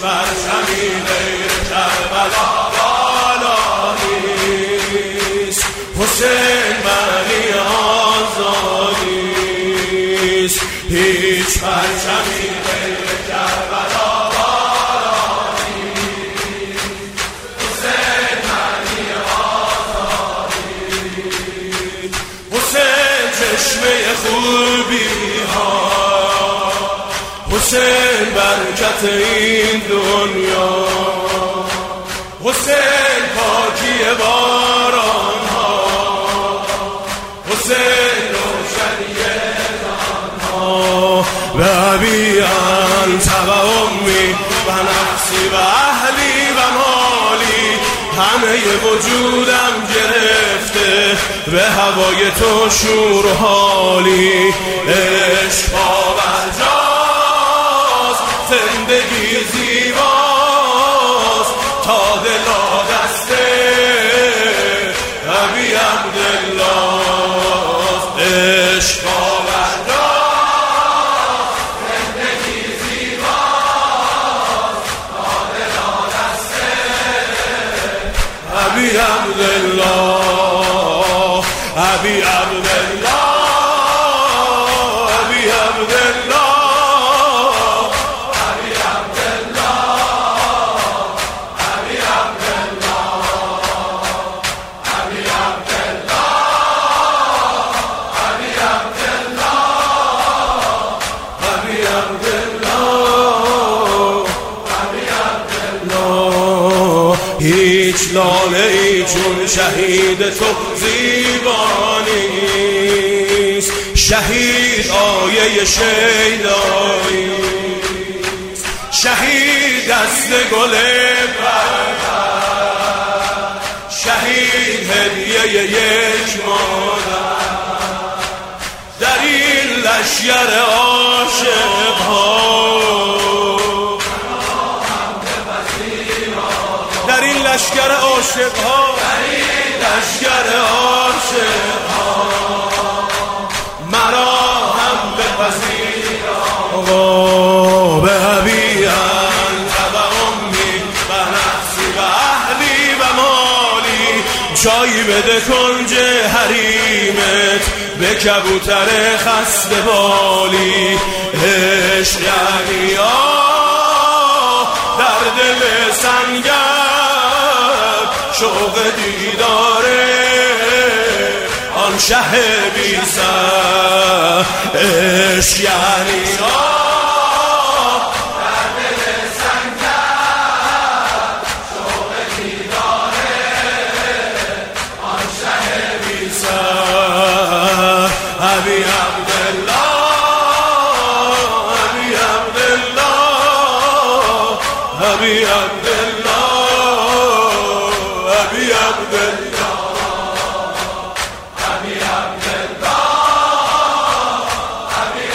پرچمی غیر کربلا بالا نیست. حسین معنی آزادیست. هیچ پرچمی غیر کربلا بالا نیست. حسین معنی آزادیست. حسین چشمه خوبی ها، حسین برکت این دنیا، حسین پاکی باران ها، حسین روشنی جان ها. به ابی انت و امی و نفسی و اهلی و مالی، همه وجودم گرفته به هوای تو شور و حالی. عشق پابرجاست، زندگی زیباست، تا دلا دسته ابی عبدالله. عشق پابرجاست، زندگی زیباست، تا دلا دسته ابی عبدالله. ابی عبدالله، ابی عبدالله، هیچ لاله ای چون شهید تو زیبا نیست. شهید آیه شیداییست. شهید دست گل برکت، شهید هدیه یک مادر. در این لشگر عاشق ها، در این لشگر عاشق ها، لشگر عاشق ها، مرا هم بپذیر آقا. به ابی انت و امی و نفسی و اهلی و مالی، جایی بده کنج حریمت به کبوتر خسته بالی. عشق یعنی در دل سنگر، شوق دیداره آن شه بی سر. عشق یعنی در دل سنگر، شوق دیداره آن شه بی سر. ابی عبدالله، ابی عبدالله، ابی عبدالله، ابی عبدالله، ابی عبدالله، ابی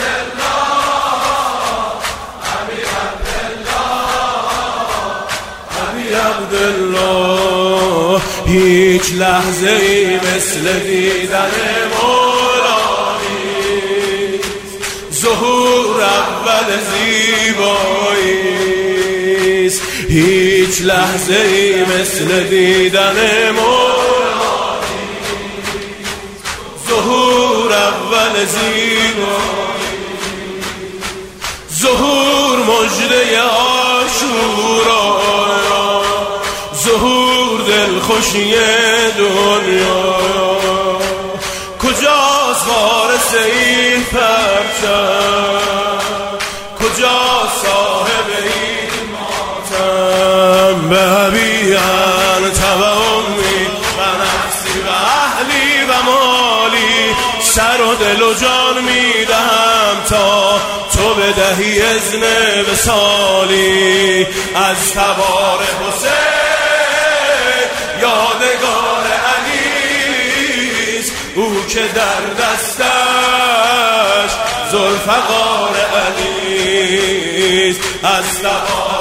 عبدالله، ابی عبدالله. هیچ لحظه ای مثل دیدن مولا نیست. ظهور اول زیباییست. هیچ لحظه ای مثل دیدن مولا نیست. ظهور اول زیباییست. ظهور مژده عاشورا، ظهور دلخوشی دنیا. کجاست وارث این پرچم، کجاست صاحب این ماتم؟ به ابی انت و امی و نفسی و اهلی و مالی، سر و دل و جان میدهم تا تو بدهی اذن وصالی. از تبار حسین یادگار علیست، او که در دستش ذوالفقار علیست. از تبار